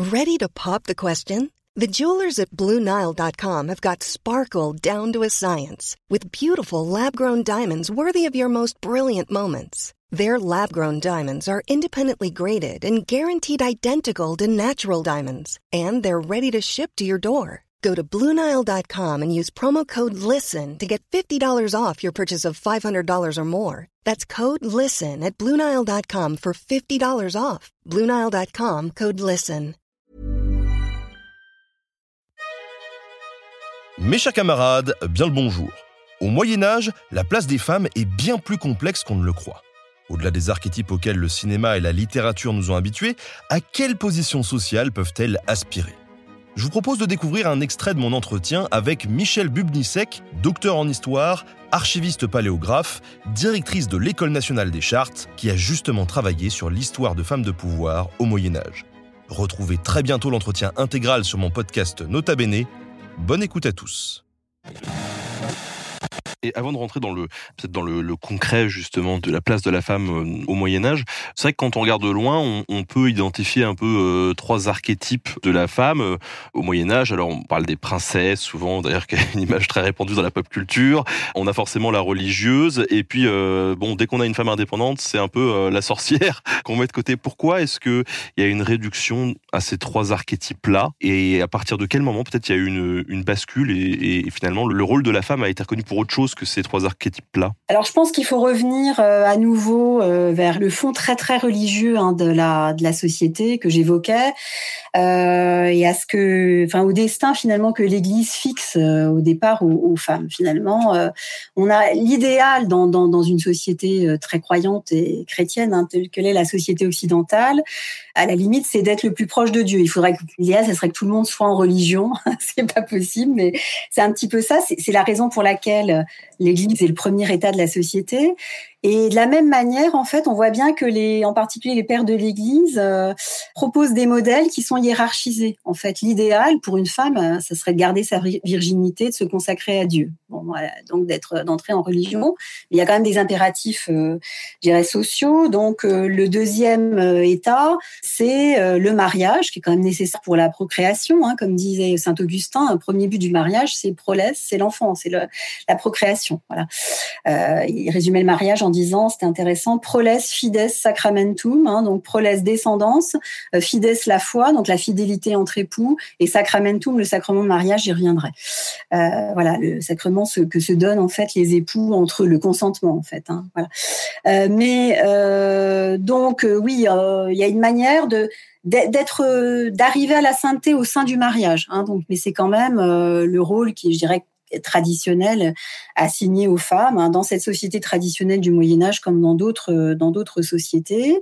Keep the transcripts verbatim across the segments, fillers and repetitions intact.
Ready to pop the question? The jewelers at Blue Nile dot com have got sparkle down to a science with beautiful lab-grown diamonds worthy of your most brilliant moments. Their lab-grown diamonds are independently graded and guaranteed identical to natural diamonds, and they're ready to ship to your door. Go to Blue Nile dot com and use promo code LISTEN to get fifty dollars off your purchase of five hundred dollars or more. That's code LISTEN at Blue Nile dot com for fifty dollars off. Blue Nile dot com, code LISTEN. Mes chers camarades, bien le bonjour. Au Moyen-Âge, la place des femmes est bien plus complexe qu'on ne le croit. Au-delà des archétypes auxquels le cinéma et la littérature nous ont habitués, à quelle position sociale peuvent-elles aspirer ? Je vous propose de découvrir un extrait de mon entretien avec Michèle Bubnissek, docteur en histoire, archiviste paléographe, directrice de l'École nationale des chartes, qui a justement travaillé sur l'histoire de femmes de pouvoir au Moyen-Âge. Retrouvez très bientôt l'entretien intégral sur mon podcast Nota Bene. Bonne écoute à tous. Et avant de rentrer dans le peut-être dans le, le concret justement de la place de la femme euh, au Moyen-Âge, c'est vrai que quand on regarde de loin, on, on peut identifier un peu euh, trois archétypes de la femme euh, au Moyen-Âge. Alors on parle des princesses, souvent d'ailleurs qui est une image très répandue dans la pop culture. On a forcément la religieuse, et puis euh, bon, dès qu'on a une femme indépendante, c'est un peu euh, la sorcière qu'on met de côté. Pourquoi est-ce que il y a une réduction à ces trois archétypes-là, et à partir de quel moment peut-être il y a eu une, une bascule et, et finalement le rôle de la femme a été reconnu pour autre chose que ces trois archétypes-là? Alors, je pense qu'il faut revenir euh, à nouveau euh, vers le fond très très religieux hein, de la de la société que j'évoquais, euh, et à ce que, enfin, au destin finalement que l'Église fixe euh, au départ aux, aux femmes. Finalement, euh, on a l'idéal dans dans dans une société euh, très croyante et chrétienne, hein, telle que l'est la société occidentale. À la limite, c'est d'être le plus proche de Dieu. Il faudrait que l'idéal, ce serait que tout le monde soit en religion. C'est pas possible, mais c'est un petit peu ça. C'est, c'est la raison pour laquelle l'Église est le premier état de la société. Et de la même manière, en fait, on voit bien que les, en particulier les pères de l'Église, euh, proposent des modèles qui sont hiérarchisés. En fait, l'idéal pour une femme, euh, ça serait de garder sa virginité, de se consacrer à Dieu. Bon, voilà, donc d'être, d'entrer en religion. Mais il y a quand même des impératifs, euh, je dirais, sociaux. Donc, euh, le deuxième euh, état, c'est euh, le mariage, qui est quand même nécessaire pour la procréation. Hein, comme disait saint Augustin, un premier but du mariage, c'est prolesse, c'est l'enfant, c'est le, la procréation. Voilà. Euh, il résumait le mariage en disant, c'était intéressant, proles fides sacramentum, hein, donc proles descendance, euh, fides la foi, donc la fidélité entre époux, et sacramentum, le sacrement de mariage, j'y reviendrai. Euh, voilà, le sacrement ce que se donnent en fait les époux entre eux, le consentement en fait. Hein, voilà. Euh, mais euh, donc euh, oui, il euh, y a une manière de d'être, euh, d'arriver à la sainteté au sein du mariage. Hein, donc, mais c'est quand même euh, le rôle qui, je dirais, traditionnel assigné aux femmes hein, dans cette société traditionnelle du Moyen-Âge comme dans d'autres dans d'autres sociétés.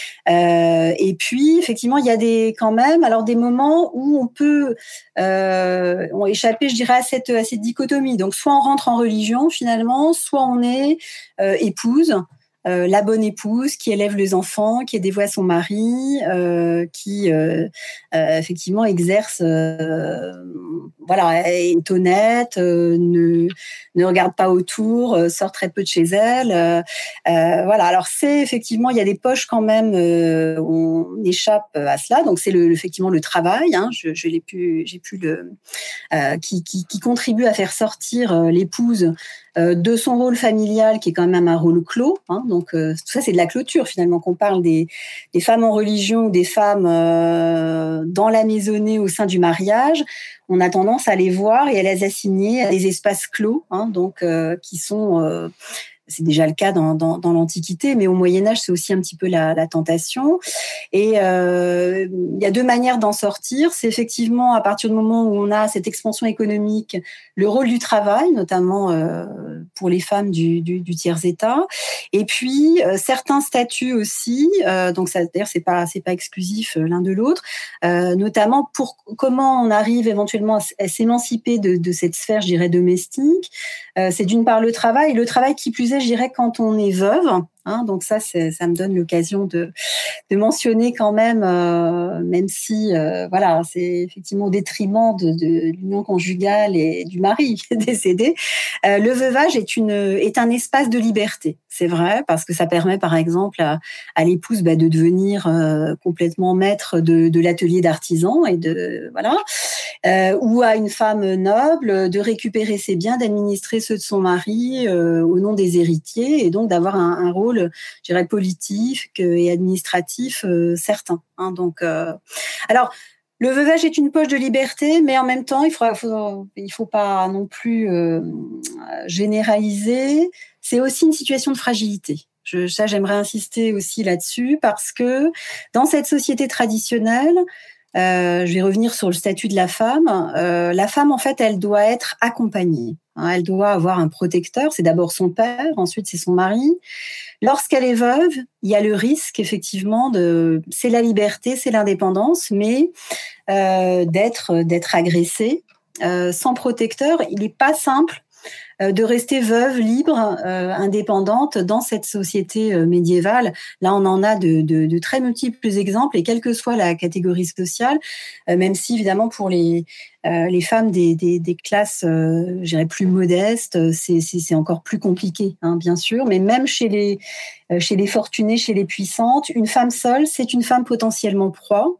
Euh, et puis effectivement il y a des quand même alors des moments où on peut euh, on échapper je dirais à cette à cette dichotomie. Donc soit on rentre en religion finalement, soit on est euh, épouse. Euh, la bonne épouse qui élève les enfants, qui est dévouée à son mari, euh, qui euh, euh, effectivement exerce, euh, voilà, est honnête, euh, ne ne regarde pas autour, euh, sort très peu de chez elle, euh, euh, voilà. Alors c'est effectivement il y a des poches quand même, euh, on échappe à cela. Donc c'est le, effectivement le travail, hein, je, je l'ai pu, j'ai pu le euh, qui, qui qui contribue à faire sortir euh, l'épouse euh, de son rôle familial qui est quand même un rôle clos. Hein, donc euh, tout ça c'est de la clôture finalement qu'on parle des des femmes en religion ou des femmes euh, dans la maisonnée au sein du mariage. On a tendance à les voir et à les assigner à des espaces clos, hein, donc euh, qui sont euh, c'est déjà le cas dans, dans, dans l'Antiquité, mais au Moyen-Âge, c'est aussi un petit peu la, la tentation. Et euh, il y a deux manières d'en sortir. C'est effectivement, à partir du moment où on a cette expansion économique, le rôle du travail, notamment euh, pour les femmes du, du, du tiers-état. Et puis, euh, certains statuts aussi, euh, donc ça, d'ailleurs, c'est pas, c'est pas exclusif l'un de l'autre, euh, notamment pour comment on arrive éventuellement à s'émanciper de, de cette sphère, je dirais, domestique. Euh, c'est d'une part le travail, le travail qui plus disais, je dirais quand on est veuve, hein, donc ça, c'est, ça me donne l'occasion de, de mentionner quand même, euh, même si, euh, voilà, c'est effectivement au détriment de, de l'union conjugale et du mari décédé. Euh, le veuvage est une est un espace de liberté, c'est vrai, parce que ça permet, par exemple, à, à l'épouse bah, de devenir euh, complètement maître de, de l'atelier d'artisan et de voilà, euh, ou à une femme noble de récupérer ses biens, d'administrer ceux de son mari euh, au nom des héritiers, et donc d'avoir un, un rôle, je dirais, politique et administratif euh, certain. Hein, donc, euh, alors. Le veuvage est une poche de liberté, mais en même temps, il faut, faut il faut pas non plus euh, généraliser. C'est aussi une situation de fragilité. Je, ça, j'aimerais insister aussi là-dessus, parce que dans cette société traditionnelle, euh, je vais revenir sur le statut de la femme. Euh, la femme, en fait, elle doit être accompagnée. Hein, elle doit avoir un protecteur. C'est d'abord son père, ensuite c'est son mari. Lorsqu'elle est veuve, il y a le risque, effectivement, de, c'est la liberté, c'est l'indépendance, mais euh, d'être d'être agressée euh, sans protecteur. Il n'est pas simple euh, de rester veuve, libre, euh, indépendante dans cette société euh, médiévale. Là, on en a de, de, de très multiples exemples, et quelle que soit la catégorie sociale, euh, même si, évidemment, pour les Euh, les femmes des, des, des classes, euh, je dirais, plus modestes, c'est, c'est, c'est encore plus compliqué, hein, bien sûr. Mais même chez les, euh, chez les fortunées, chez les puissantes, une femme seule, c'est une femme potentiellement proie.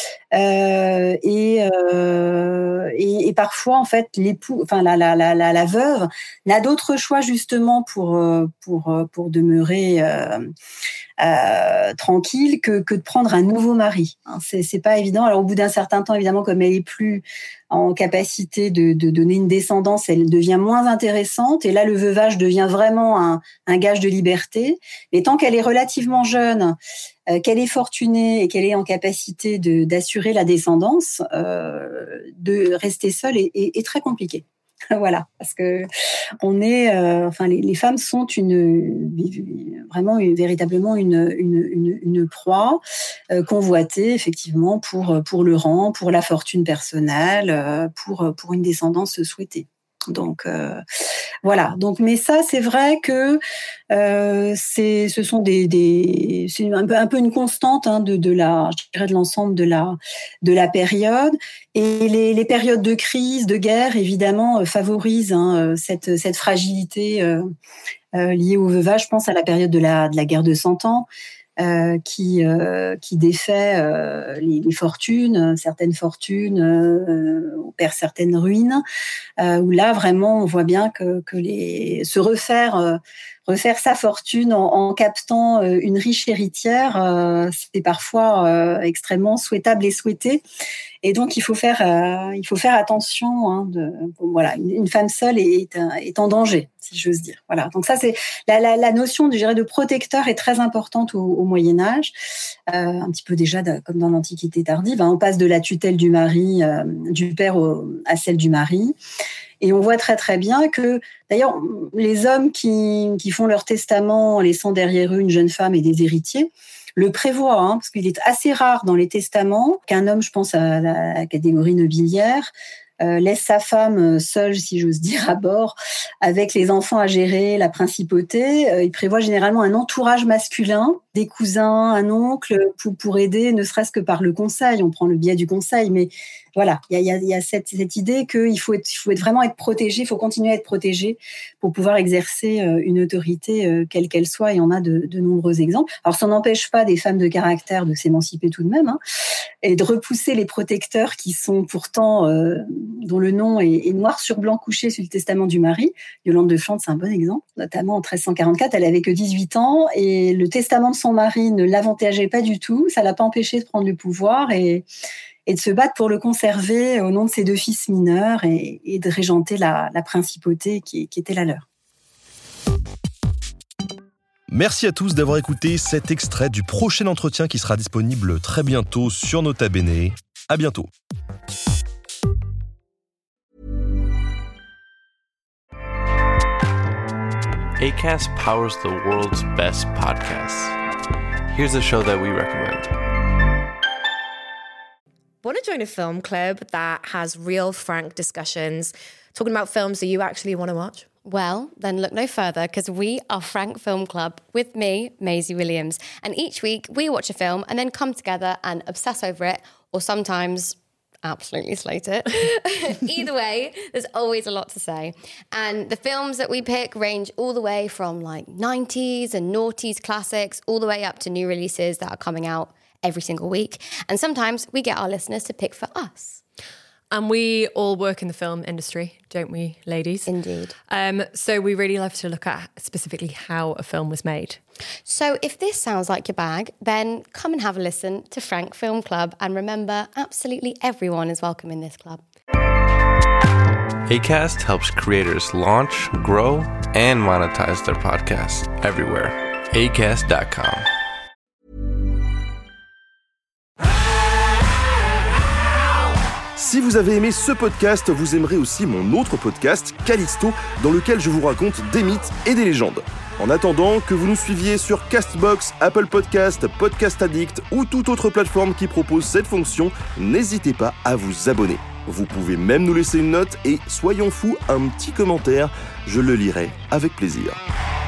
Euh, et, euh, et, et parfois, en fait, l'époux, enfin la, la, la, la, la veuve n'a d'autre choix justement pour pour pour demeurer euh, euh, tranquille que que de prendre un nouveau mari. Hein, c'est c'est pas évident. Alors au bout d'un certain temps, évidemment, comme elle est plus en capacité de, de donner une descendance, elle devient moins intéressante, et là le veuvage devient vraiment un, un gage de liberté. Mais tant qu'elle est relativement jeune, euh, qu'elle est fortunée et qu'elle est en capacité de, d'assurer la descendance, euh, de rester seule est, est, est très compliqué. Voilà, parce que on est, euh, enfin, les, les femmes sont une, vraiment, une, véritablement une, une, une, une proie euh, convoitée, effectivement, pour pour le rang, pour la fortune personnelle, euh, pour pour une descendance souhaitée. Donc euh, voilà. Donc, mais ça, c'est vrai que euh, c'est, ce sont des, des c'est un peu un peu une constante hein, de de la, je dirais, de l'ensemble de la de la période. Et les, les périodes de crise, de guerre, évidemment, euh, favorisent hein, cette cette fragilité euh, euh, liée au veuvage. Je pense à la période de la de la guerre de Cent Ans. Euh, qui euh, qui défait euh, les, les fortunes, certaines fortunes, euh, on perd certaines ruines. Euh, où là vraiment on voit bien que que les se refaire euh, refaire sa fortune en, en captant euh, une riche héritière, euh, c'est parfois euh, extrêmement souhaitable et souhaité. Et donc il faut faire euh, il faut faire attention. Hein, de, bon, voilà, une, une femme seule est, est en danger, si j'ose dire. Voilà. Donc ça c'est la, la, la notion, je dirais, de protecteur est très importante au, au Moyen Âge, euh, un petit peu déjà de, comme dans l'Antiquité tardive. Hein, on passe de la tutelle du mari, euh, du père au, à celle du mari. Et on voit très très bien que, d'ailleurs, les hommes qui, qui font leur testament en laissant derrière eux une jeune femme et des héritiers le prévoient, hein, parce qu'il est assez rare dans les testaments qu'un homme, je pense à la catégorie nobiliaire, euh, laisse sa femme seule, si j'ose dire, à bord, avec les enfants à gérer, la principauté. Euh, il prévoit généralement un entourage masculin, des cousins, un oncle, pour, pour aider, ne serait-ce que par le conseil. On prend le biais du conseil, mais voilà, il y a, y a, y a cette, cette idée qu'il faut, être, il faut être vraiment être protégé, il faut continuer à être protégé pour pouvoir exercer une autorité quelle qu'elle soit, et on a de, de nombreux exemples. Alors ça n'empêche pas des femmes de caractère de s'émanciper tout de même, hein, et de repousser les protecteurs qui sont pourtant, euh, dont le nom est, est noir sur blanc couché sur le testament du mari. Yolande de Flandre, c'est un bon exemple, notamment en treize cent quarante-quatre, elle avait que dix-huit ans, et le testament de son mari ne l'avantageait pas du tout, ça l'a pas empêché de prendre le pouvoir et et de se battre pour le conserver au nom de ses deux fils mineurs et, et de régenter la, la principauté qui, qui était la leur. Merci à tous d'avoir écouté cet extrait du prochain entretien qui sera disponible très bientôt sur Nota Bene. À bientôt. Acast powers the world's best podcasts. Here's a show that we recommend. Want to join a film club that has real, frank discussions, talking about films that you actually want to watch? Well, then look no further, because we are Frank Film Club with me, Maisie Williams. And each week we watch a film and then come together and obsess over it, or sometimes absolutely slate it. Either way, there's always a lot to say. And the films that we pick range all the way from like nineties and noughties classics, all the way up to new releases that are coming out every single week. And sometimes we get our listeners to pick for us. And we all work in the film industry, don't we, ladies? Indeed. Um, so we really love to look at specifically how a film was made. So if this sounds like your bag, then come and have a listen to Frank Film Club. And remember, absolutely everyone is welcome in this club. Acast helps creators launch, grow, and monetize their podcasts everywhere. acast dot com. Si vous avez aimé ce podcast, vous aimerez aussi mon autre podcast, Callisto, dans lequel je vous raconte des mythes et des légendes. En attendant, que vous nous suiviez sur Castbox, Apple Podcast, Podcast Addict ou toute autre plateforme qui propose cette fonction, n'hésitez pas à vous abonner. Vous pouvez même nous laisser une note et, soyons fous, un petit commentaire, je le lirai avec plaisir.